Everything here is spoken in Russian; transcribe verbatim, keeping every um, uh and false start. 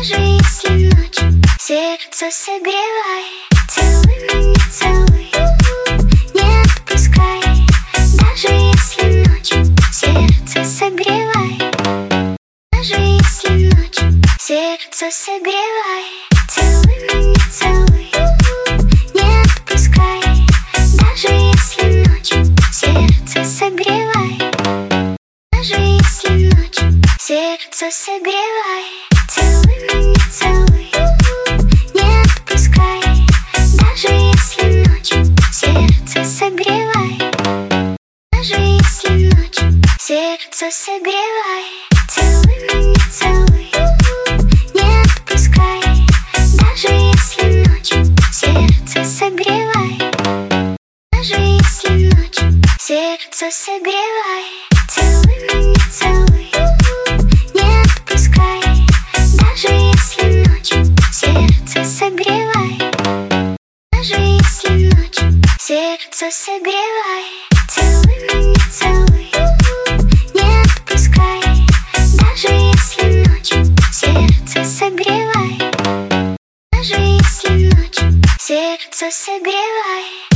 Даже если ночью сердце согревай, целуй меня, целуй, не отпускай. Даже если ночью сердце согревай, даже если ночью сердце согревай, целуй меня, целуй, не отпускай. Даже если ночью сердце согревай, даже если ночью сердце согревай, целуй меня, целуй, не отпускай. Даже если ночью сердце согревай, даже если ночью сердце согревай, целуй меня, целуй, не отпускай. Даже если ночью сердце согревай, даже если ночью сердце согревай, целуй меня, целуй, не отпускай. Даже если ночью сердце согревай, даже если ночью сердце согревай, целуй меня, целуй, не отпускай. Даже если ночью сердце согревай, даже если ночью сердце согревай.